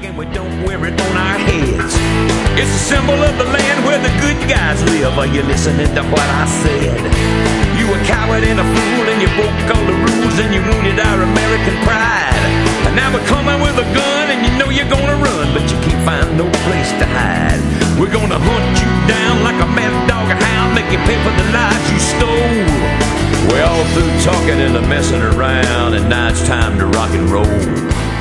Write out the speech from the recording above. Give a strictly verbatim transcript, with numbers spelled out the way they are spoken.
and we don't wear it on our heads. It's a symbol of the land where the good guys live. Are you listening to what I said? You a coward and a fool, and you broke all the rules, and you wounded our American pride. And now we're coming with a gun, and you know you're gonna run, but you can't find no place to hide. We're gonna hunt you down like a mad dog or hound, make you pay for the lives you stole. We're all through talking and messing around, and now it's time to rock and roll.